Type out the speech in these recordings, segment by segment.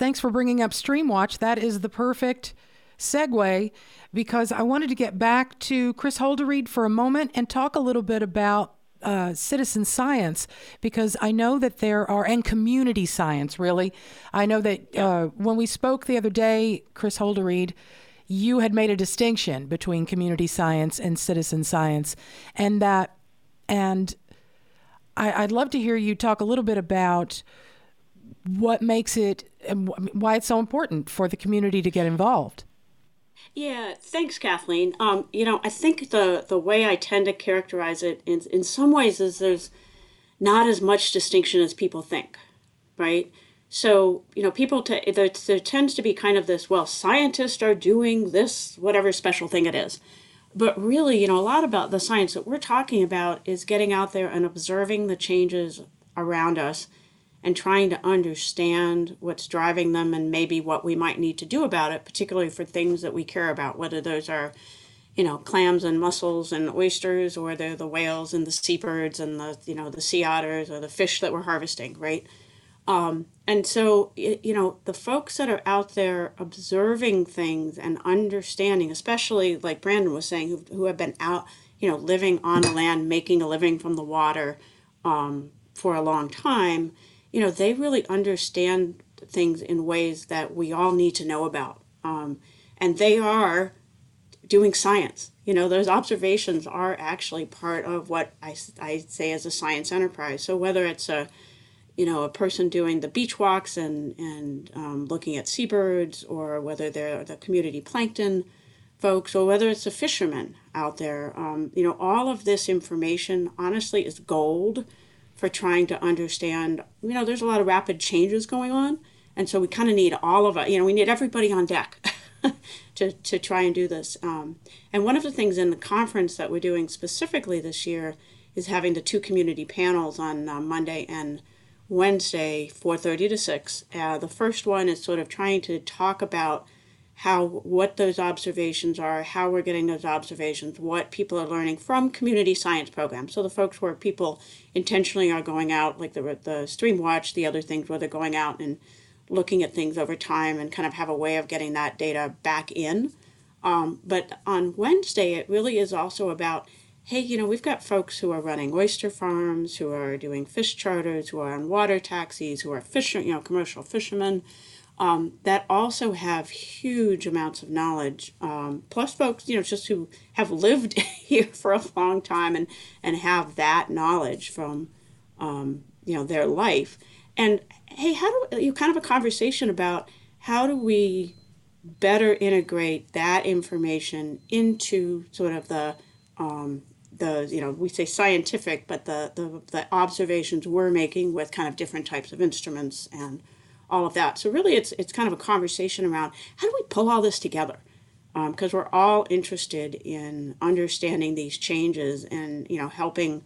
thanks for bringing up Streamwatch. That is the perfect segue, because I wanted to get back to Chris Holderried for a moment and talk a little bit about citizen science, because I know that there are, and community science, really. I know that when we spoke the other day, Chris Holderried, you had made a distinction between community science and citizen science, and I'd love to hear you talk a little bit about what makes it, and why it's so important for the community to get involved. Yeah, thanks, Kathleen. I think the way I tend to characterize it in some ways is there's not as much distinction as people think, right? So, there tends to be kind of this, well, scientists are doing this, whatever special thing it is. But really, a lot about the science that we're talking about is getting out there and observing the changes around us and trying to understand what's driving them and maybe what we might need to do about it, particularly for things that we care about, whether those are, clams and mussels and oysters, or they're the whales and the seabirds and the sea otters or the fish that we're harvesting, right? And so, the folks that are out there observing things and understanding, especially like Brandon was saying, who have been out, living on the land, making a living from the water for a long time, they really understand things in ways that we all need to know about. And they are doing science. Those observations are actually part of what I say as a science enterprise. So whether it's a person doing the beach walks and looking at seabirds, or whether they're the community plankton folks, or whether it's a fisherman out there, all of this information honestly is gold for trying to understand. There's a lot of rapid changes going on, and so we kind of need all of it. We need everybody on deck to try and do this. And one of the things in the conference that we're doing specifically this year is having the two community panels on Monday and Wednesday, 4:30 to 6. The first one is sort of trying to talk about what those observations are, how we're getting those observations, what people are learning from community science programs. So the folks where people intentionally are going out, like the Streamwatch, the other things where they're going out and looking at things over time and kind of have a way of getting that data back in. But on Wednesday, it really is also about, hey, we've got folks who are running oyster farms, who are doing fish charters, who are on water taxis, who are commercial fishermen, that also have huge amounts of knowledge. Plus folks, just who have lived here for a long time and have that knowledge from, their life. And hey, kind of a conversation about how do we better integrate that information into sort of the we say scientific, but the observations we're making with kind of different types of instruments and all of that. So really it's kind of a conversation around how do we pull all this together? Because we're all interested in understanding these changes and, helping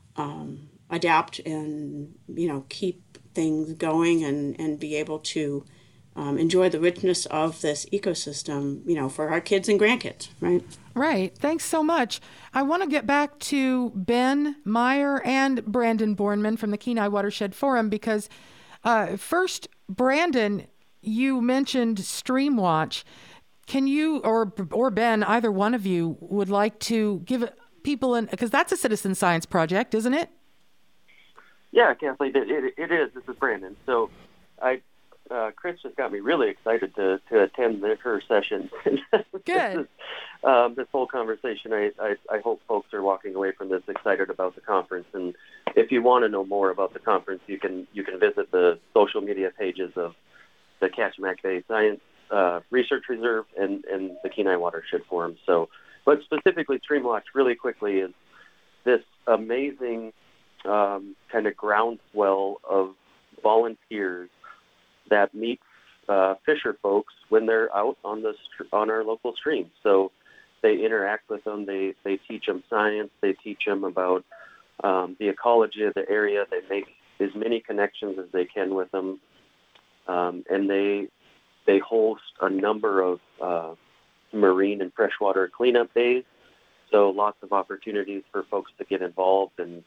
adapt and, keep things going and be able to enjoy the richness of this ecosystem, for our kids and grandkids, right? Right. Thanks so much. I want to get back to Ben Meyer and Brandon Bornman from the Kenai Watershed Forum, because first, Brandon, you mentioned Streamwatch. Can you, or Ben, either one of you would like to give people because that's a citizen science project, isn't it? Yeah, Kathleen, it is. This is Brandon. So Chris just got me really excited to attend her session. Good. This whole conversation, I hope folks are walking away from this excited about the conference. And if you want to know more about the conference, you can visit the social media pages of the Kachemak Bay Science Research Reserve and the Kenai Watershed Forum. So, but specifically Streamwatch, really quickly, is this amazing kind of groundswell of volunteers that meet fisher folks when they're out on our local streams. So they interact with them. They teach them science. They teach them about the ecology of the area. They make as many connections as they can with them, and they host a number of marine and freshwater cleanup days. So lots of opportunities for folks to get involved and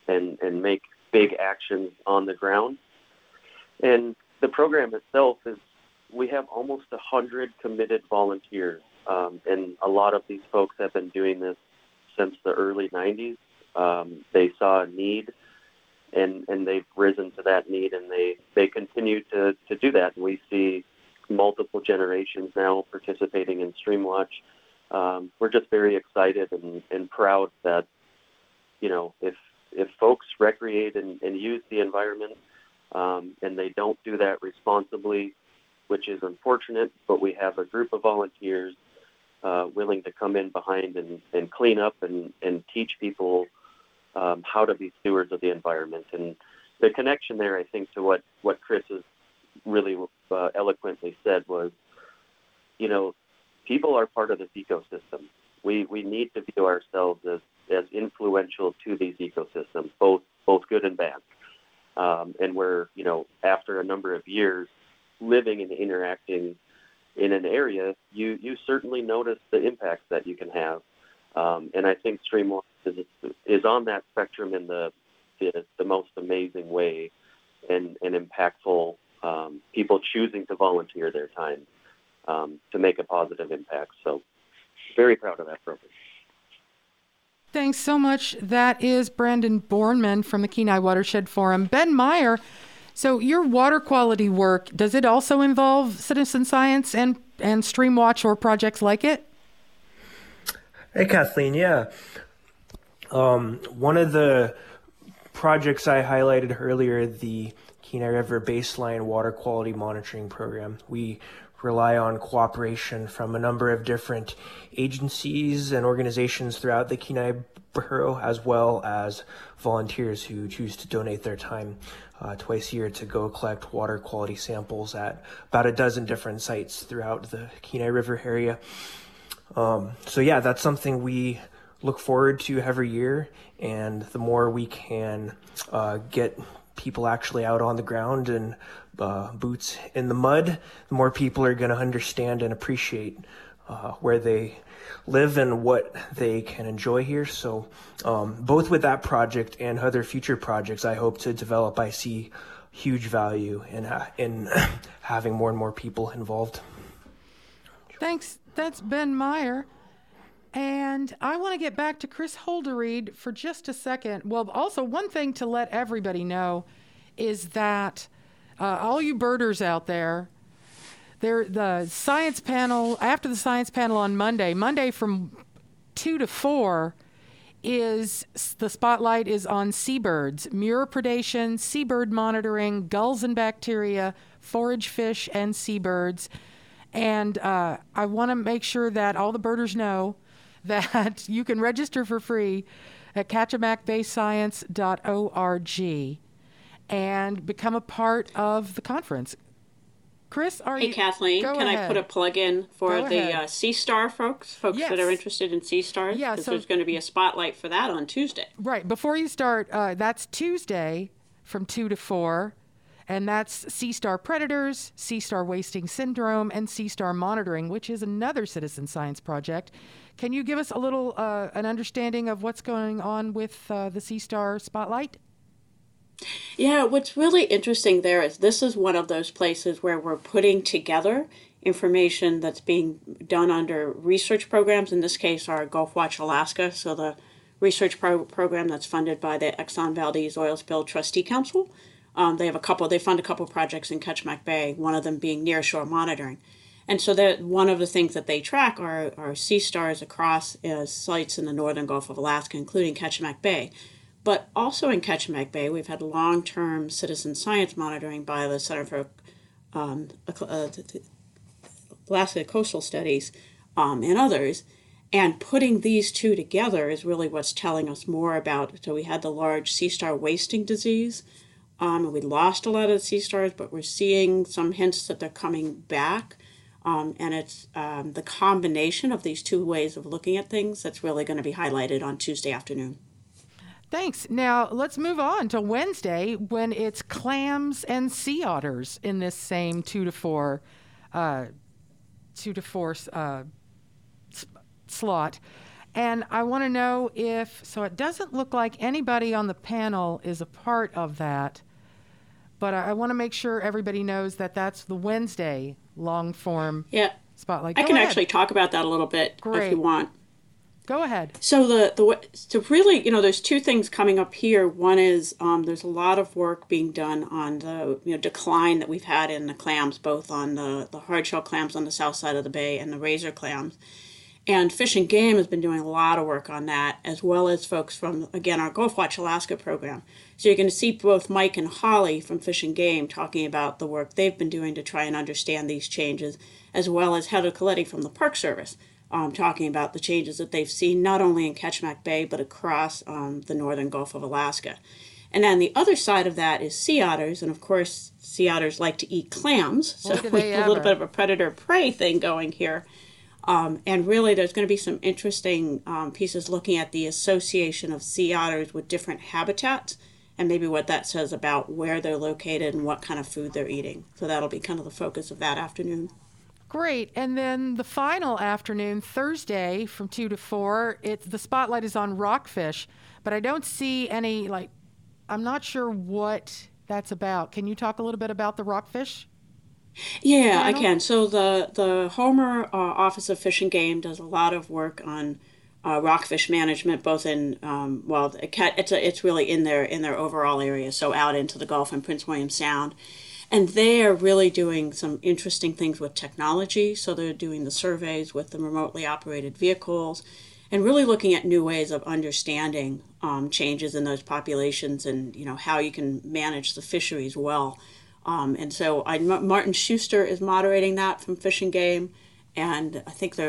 make big actions on the ground. And the program itself we have almost 100 committed volunteers, and a lot of these folks have been doing this since the early 90s. They saw a need, and they've risen to that need, and they continue to do that. And we see multiple generations now participating in Streamwatch. We're just very excited and proud that, if folks recreate and use the environment, and they don't do that responsibly, which is unfortunate, but we have a group of volunteers willing to come in behind and clean up and teach people how to be stewards of the environment. And the connection there, I think, to what Chris has really eloquently said was, people are part of this ecosystem. We need to view ourselves as influential to these ecosystems, both good and bad. And we're, after a number of years living and interacting in an area, you certainly notice the impacts that you can have. And I think Streamwatch is on that spectrum in the most amazing way and impactful, people choosing to volunteer their time to make a positive impact. So very proud of that program. Thanks so much. That is Brandon Bornman from the Kenai Watershed Forum. Ben Meyer, so your water quality work, does it also involve citizen science and Streamwatch or projects like it? Hey, Kathleen. Yeah. One of the projects I highlighted earlier, the Kenai River Baseline Water Quality Monitoring Program, we rely on cooperation from a number of different agencies and organizations throughout the Kenai Borough, as well as volunteers who choose to donate their time twice a year to go collect water quality samples at about a dozen different sites throughout the Kenai River area. So yeah, that's something we look forward to every year, and the more we can get people actually out on the ground and boots in the mud, the more people are going to understand and appreciate where they live and what they can enjoy here. So both with that project and other future projects I hope to develop, I see huge value in having more and more people involved. Thanks. That's Ben Meyer. And I want to get back to Chris Holderried for just a second. Well, also one thing to let everybody know is that all you birders out there, the science panel, after the science panel on Monday from 2 to 4, is the spotlight is on seabirds, muir predation, seabird monitoring, gulls and bacteria, forage fish and seabirds. And I want to make sure that all the birders know that you can register for free at kachemakbayscience.org and become a part of the conference. Chris, Hey, Kathleen, can I put a plug in for the Sea Star folks Yes. that are interested in sea stars? Yeah, because so there's going to be a spotlight for that on Tuesday. Right. Before you start, that's Tuesday from 2 to 4. And that's sea star predators, sea star wasting syndrome, and sea star monitoring, which is another citizen science project. Can you give us a little an understanding of what's going on with the Sea Star Spotlight? Yeah, what's really interesting there is this is one of those places where we're putting together information that's being done under research programs, in this case our Gulf Watch Alaska, so the research program that's funded by the Exxon Valdez Oil Spill Trustee Council. They fund a couple projects in Kachemak Bay, one of them being nearshore monitoring. And so that one of the things that they track are sea stars across sites in the northern Gulf of Alaska, including Kachemak Bay. But also in Kachemak Bay, we've had long-term citizen science monitoring by the Center for Alaska Coastal Studies and others. And putting these two together is really what's telling us more about. So we had the large sea star wasting disease. And we lost a lot of the sea stars, but we're seeing some hints that they're coming back. And it's the combination of these two ways of looking at things that's really going to be highlighted on Tuesday afternoon. Thanks. Now, let's move on to Wednesday when it's clams and sea otters in this same 2 to 4 slot. And I want to know so it doesn't look like anybody on the panel is a part of that. But I want to make sure everybody knows that that's the Wednesday long form Yeah, spotlight. I Go can ahead. actually talk about that a little bit Great. if you want. Go ahead. So so really, there's two things coming up here. One is there's a lot of work being done on the decline that we've had in the clams, both on the hardshell clams on the south side of the bay and the razor clams. And Fish and Game has been doing a lot of work on that, as well as folks from, again, our Gulf Watch Alaska program. So you're going to see both Mike and Holly from Fish and Game talking about the work they've been doing to try and understand these changes, as well as Heather Coletti from the Park Service talking about the changes that they've seen not only in Ketchimak Bay, but across the northern Gulf of Alaska. And then the other side of that is sea otters. And of course, sea otters like to eat clams. So we have a little bit of a predator-prey thing going here. And really, there's going to be some interesting pieces looking at the association of sea otters with different habitats and maybe what that says about where they're located and what kind of food they're eating. So that'll be kind of the focus of that afternoon. Great. And then the final afternoon, Thursday from 2 to 4, the spotlight is on rockfish, but I don't see any, I'm not sure what that's about. Can you talk a little bit about the rockfish? Yeah, I can. So the Homer Office of Fish and Game does a lot of work on rockfish management, both in it's really in their overall area, so out into the Gulf and Prince William Sound. And they are really doing some interesting things with technology. So they're doing the surveys with the remotely operated vehicles and really looking at new ways of understanding changes in those populations and, how you can manage the fisheries well. And so Martin Schuster is moderating that from Fish and Game. And I think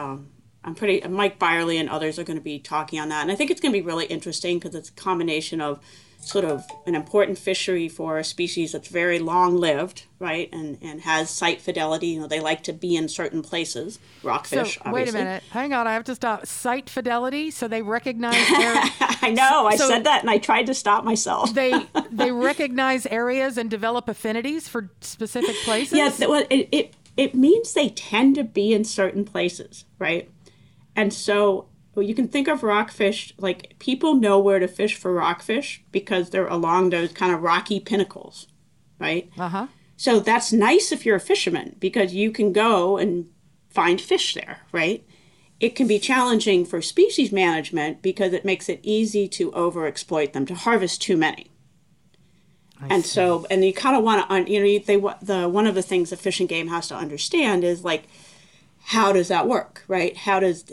Mike Byerly and others are going to be talking on that. And I think it's going to be really interesting because it's a combination of sort of an important fishery for a species that's very long-lived, right, and has site fidelity. They like to be in certain places, rockfish, So, obviously. wait a minute. Hang on. I have to stop. Site fidelity, so they recognize I know. I said that, and I tried to stop myself. they recognize areas and develop affinities for specific places? Yes. Well, it means they tend to be in certain places, right? And so you can think of rockfish, like people know where to fish for rockfish because they're along those kind of rocky pinnacles, right? Uh-huh. So that's nice if you're a fisherman because you can go and find fish there, right? It can be challenging for species management because it makes it easy to overexploit them, to harvest too many. And you kind of want to, one of the things that Fish and Game has to understand is how does that work, right? Because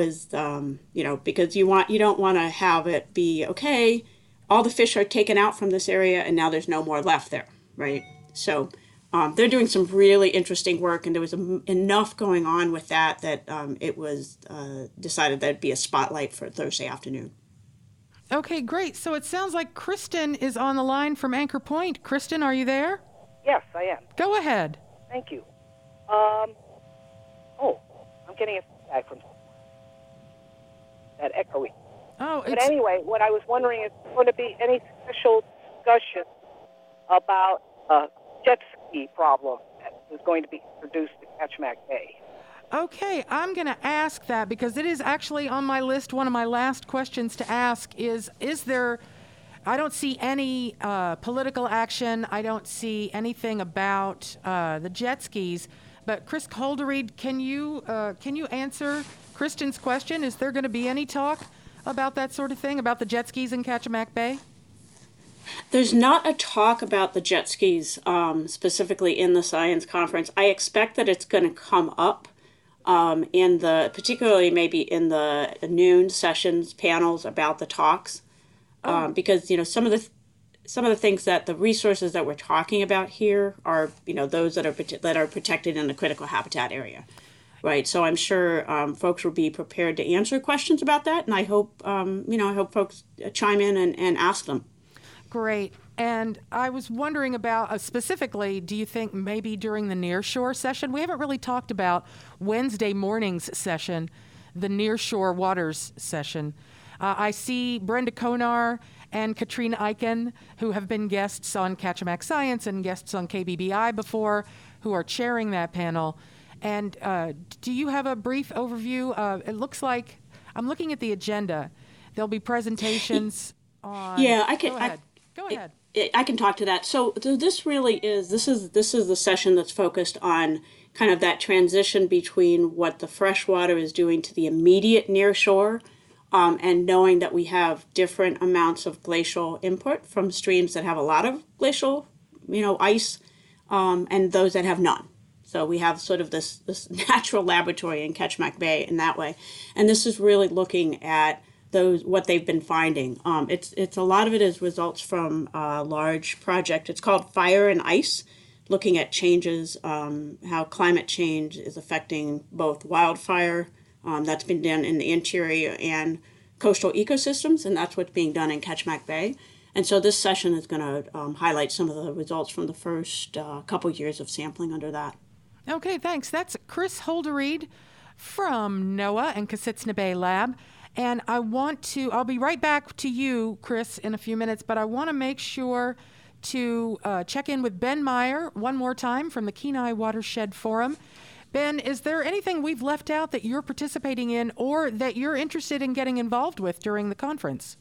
you don't want to have it be, okay, all the fish are taken out from this area and now there's no more left there, right? So they're doing some really interesting work, and there was enough going on with that it was decided that it'd be a spotlight for Thursday afternoon. Okay, great. So it sounds like Kristen is on the line from Anchor Point. Kristen, are you there? Yes, I am. Go ahead. Thank you. I'm getting a feedback from that echoing. But anyway, what I was wondering is going to be any special discussion about a jet ski problem that is going to be introduced to Ketchimak Bay. Okay, I'm going to ask that because it is actually on my list. One of my last questions to ask is there, I don't see any political action. I don't see anything about the jet skis. But Chris Holderried, can you answer Kristen's question? Is there going to be any talk about that sort of thing, about the jet skis in Ketchimak Bay? There's not a talk about the jet skis specifically in the science conference. I expect that it's going to come up particularly maybe in the noon sessions panels about the talks, because some of the things that the resources that we're talking about here are those that are protected in the critical habitat area, right? So I'm sure folks will be prepared to answer questions about that, and I hope folks chime in and ask them. Great. And I was wondering about specifically, do you think maybe during the Nearshore session, we haven't really talked about Wednesday morning's session, the Nearshore Waters session. I see Brenda Konar and Katrina Eichen, who have been guests on Ketchimak Science and guests on KBBI before, who are chairing that panel. And do you have a brief overview? It looks like, I'm looking at the agenda. There'll be presentations on... Yeah, I can... Go ahead. I can talk to that. So this really is this is the session that's focused on kind of that transition between what the freshwater is doing to the immediate near shore, and knowing that we have different amounts of glacial input from streams that have a lot of glacial, ice, and those that have none. So we have sort of this natural laboratory in Ketchikan Bay in that way, and this is really looking at what they've been finding. It's a lot of it is results from a large project. It's called Fire and Ice, looking at changes, how climate change is affecting both wildfire, that's been done in the interior, and coastal ecosystems, and that's what's being done in Ketchikan Bay. And so this session is going to highlight some of the results from the first couple years of sampling under that. Okay, thanks. That's Chris Holderried from NOAA and Kasutsna Bay Lab. And I'll be right back to you, Chris, in a few minutes, but I want to make sure to check in with Ben Meyer one more time from the Kenai Watershed Forum. Ben, is there anything we've left out that you're participating in or that you're interested in getting involved with during the conference?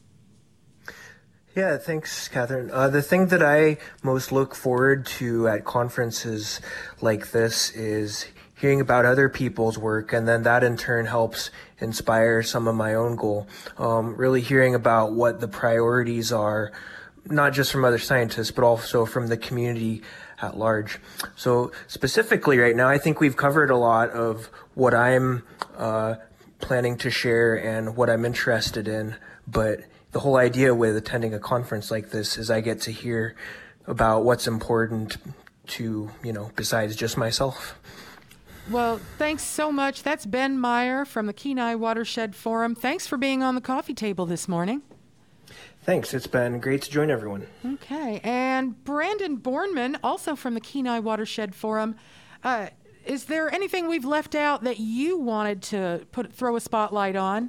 Yeah, thanks, Catherine. The thing that I most look forward to at conferences like this is hearing about other people's work, and then that in turn helps inspire some of my own goal. Really hearing about what the priorities are, not just from other scientists, but also from the community at large. So specifically right now, I think we've covered a lot of what I'm planning to share and what I'm interested in, but the whole idea with attending a conference like this is I get to hear about what's important to, besides just myself. Well, thanks so much. That's Ben Meyer from the Kenai Watershed Forum. Thanks for being on the coffee table this morning. Thanks. It's been great to join everyone. Okay. And Brandon Bornman, also from the Kenai Watershed Forum. Is there anything we've left out that you wanted to throw a spotlight on?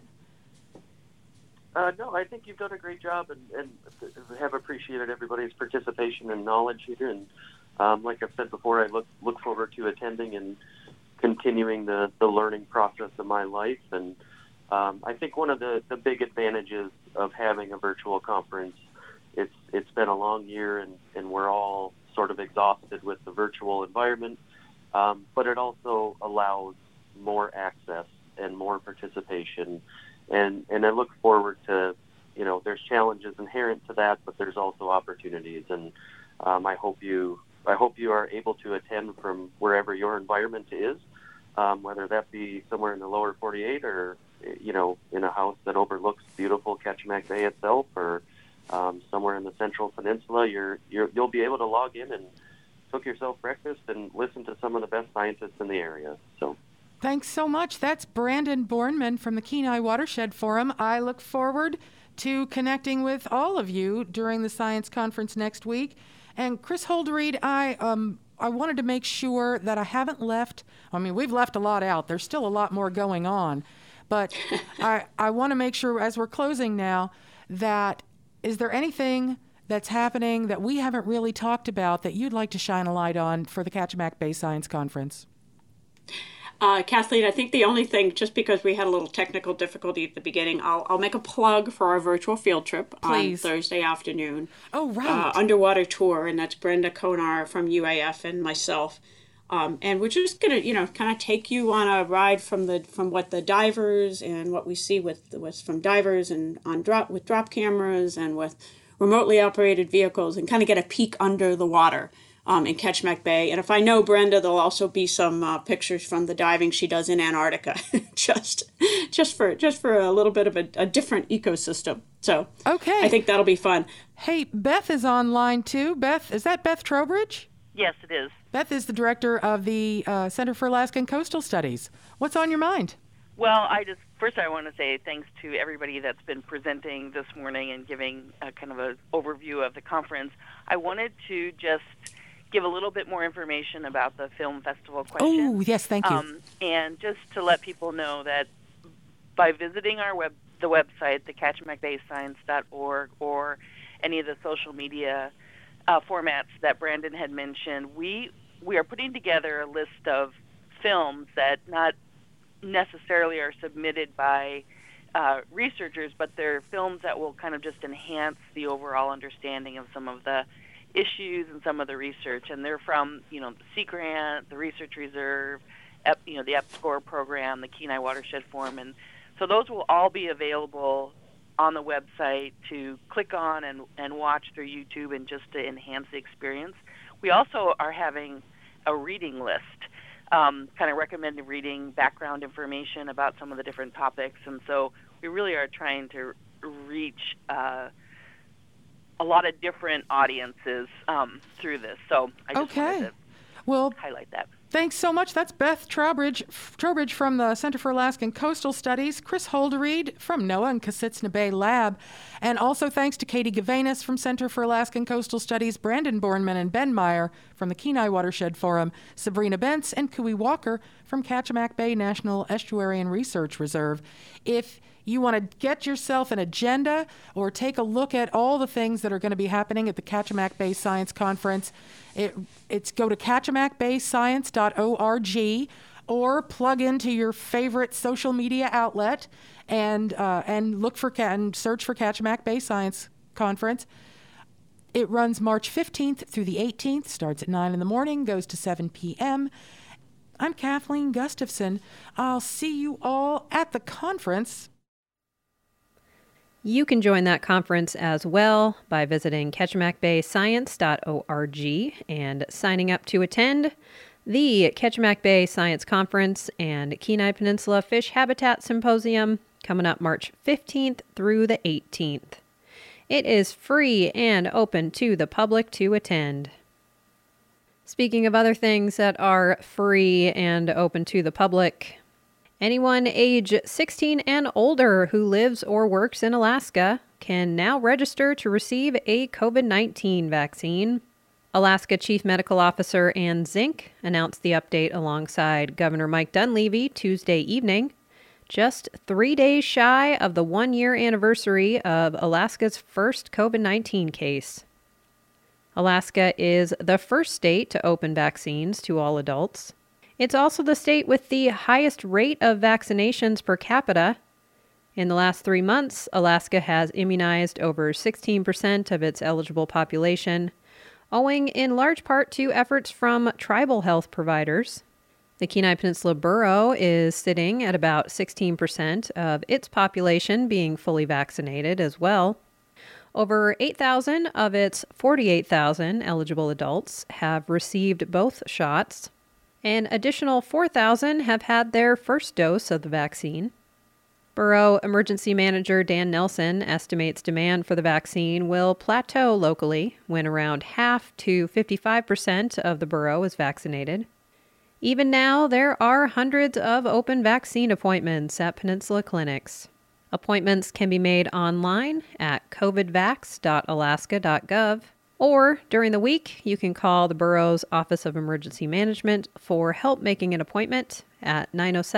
No, I think you've done a great job and have appreciated everybody's participation and knowledge here. And like I've said before, I look forward to attending and continuing the learning process of my life. And I think one of the big advantages of having a virtual conference, it's been a long year and we're all sort of exhausted with the virtual environment, but it also allows more access and more participation. And I look forward to, there's challenges inherent to that, but there's also opportunities. And I hope you are able to attend from wherever your environment is, whether that be somewhere in the lower 48 or, in a house that overlooks beautiful Ketchikan Bay itself, or somewhere in the Central Peninsula. You'll be able to log in and cook yourself breakfast and listen to some of the best scientists in the area. So. Thanks so much. That's Brandon Bornman from the Kenai Watershed Forum. I look forward to connecting with all of you during the science conference next week. And Chris Holderried, I wanted to make sure that I haven't left. We've left a lot out. There's still a lot more going on. But I want to make sure, as we're closing now, that is there anything that's happening that we haven't really talked about that you'd like to shine a light on for the Ketchikan Bay Science Conference? Kathleen, I think the only thing, just because we had a little technical difficulty at the beginning, I'll make a plug for our virtual field trip on Thursday afternoon. Oh, right. Underwater tour, and that's Brenda Konar from UAF and myself. And we're just going to, kind of take you on a ride from what the divers and what we see from divers and with drop cameras and with remotely operated vehicles, and kind of get a peek under the water. In Ketchikan Bay. And if I know Brenda, there'll also be some pictures from the diving she does in Antarctica, just for a little bit of a different ecosystem. So okay. I think that'll be fun. Hey, Beth is online too. Beth, is that Beth Trowbridge? Yes, it is. Beth is the director of the Center for Alaskan Coastal Studies. What's on your mind? Well, first I want to say thanks to everybody that's been presenting this morning and giving kind of an overview of the conference. I wanted to just give a little bit more information about the film festival question. Oh, yes, thank you. And just to let people know that by visiting the website, the KetchikanBayScience.org, or any of the social media formats that Brandon had mentioned, we are putting together a list of films that not necessarily are submitted by researchers, but they're films that will kind of just enhance the overall understanding of some of the issues and some of the research, and they're from, the Sea Grant, the Research Reserve, the EPSCoR program, the Kenai Watershed Forum, and so those will all be available on the website to click on and watch through YouTube and just to enhance the experience. We also are having a reading list, kind of recommended reading, background information about some of the different topics, and so we really are trying to reach a lot of different audiences through this. So I just wanted to highlight that. Thanks so much. That's Beth Trowbridge from the Center for Alaskan Coastal Studies, Chris Holderried from NOAA and Kasutsna Bay Lab, and also thanks to Katie Gavanis from Center for Alaskan Coastal Studies, Brandon Bornman and Ben Meyer from the Kenai Watershed Forum, Sabrina Bentz and Kui Walker from Kachemak Bay National Estuary and Research Reserve. If you want to get yourself an agenda or take a look at all the things that are going to be happening at the Kachemak Bay Science Conference, it's go to kachemakbayscience.org or plug into your favorite social media outlet and look for and search for Kachemak Bay Science Conference. It runs March 15th through the 18th, starts at 9 in the morning, goes to 7 p.m. I'm Kathleen Gustafson. I'll see you all at the conference. You can join that conference as well by visiting kachemakbayscience.org and signing up to attend the Kachemak Bay Science Conference and Kenai Peninsula Fish Habitat Symposium coming up March 15th through the 18th. It is free and open to the public to attend. Speaking of other things that are free and open to the public, anyone age 16 and older who lives or works in Alaska can now register to receive a COVID-19 vaccine. Alaska Chief Medical Officer Ann Zink announced the update alongside Governor Mike Dunleavy Tuesday evening, just 3 days shy of the 1-year anniversary of Alaska's first COVID-19 case. Alaska is the first state to open vaccines to all adults. It's also the state with the highest rate of vaccinations per capita. In the last 3 months, Alaska has immunized over 16% of its eligible population, owing in large part to efforts from tribal health providers. The Kenai Peninsula Borough is sitting at about 16% of its population being fully vaccinated as well. Over 8,000 of its 48,000 eligible adults have received both shots. An additional 4,000 have had their first dose of the vaccine. Borough Emergency Manager Dan Nelson estimates demand for the vaccine will plateau locally when around half to 55% of the borough is vaccinated. Even now, there are hundreds of open vaccine appointments at Peninsula clinics. Appointments can be made online at covidvax.alaska.gov, or during the week, you can call the borough's Office of Emergency Management for help making an appointment at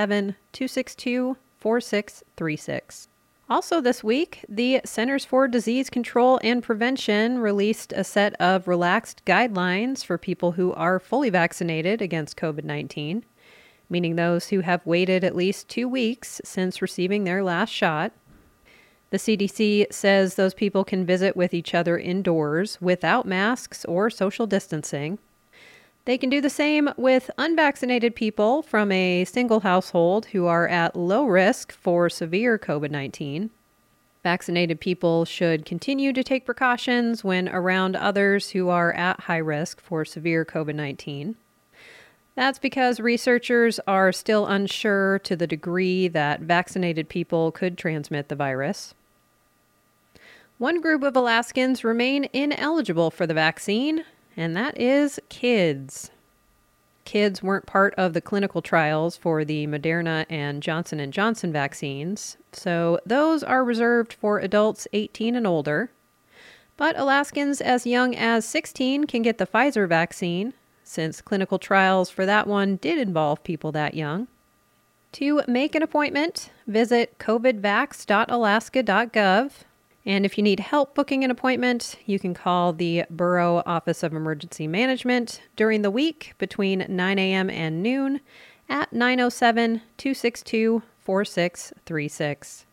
907-262-4636. Also this week, the Centers for Disease Control and Prevention released a set of relaxed guidelines for people who are fully vaccinated against COVID-19, meaning those who have waited at least 2 weeks since receiving their last shot. The CDC says those people can visit with each other indoors without masks or social distancing. They can do the same with unvaccinated people from a single household who are at low risk for severe COVID-19. Vaccinated people should continue to take precautions when around others who are at high risk for severe COVID-19. That's because researchers are still unsure to the degree that vaccinated people could transmit the virus. One group of Alaskans remain ineligible for the vaccine, and that is kids. Kids weren't part of the clinical trials for the Moderna and Johnson & Johnson vaccines, so those are reserved for adults 18 and older. But Alaskans as young as 16 can get the Pfizer vaccine, since clinical trials for that one did involve people that young. To make an appointment, visit covidvax.alaska.gov. And if you need help booking an appointment, you can call the Borough Office of Emergency Management during the week between 9 a.m. and noon at 907-262-4636.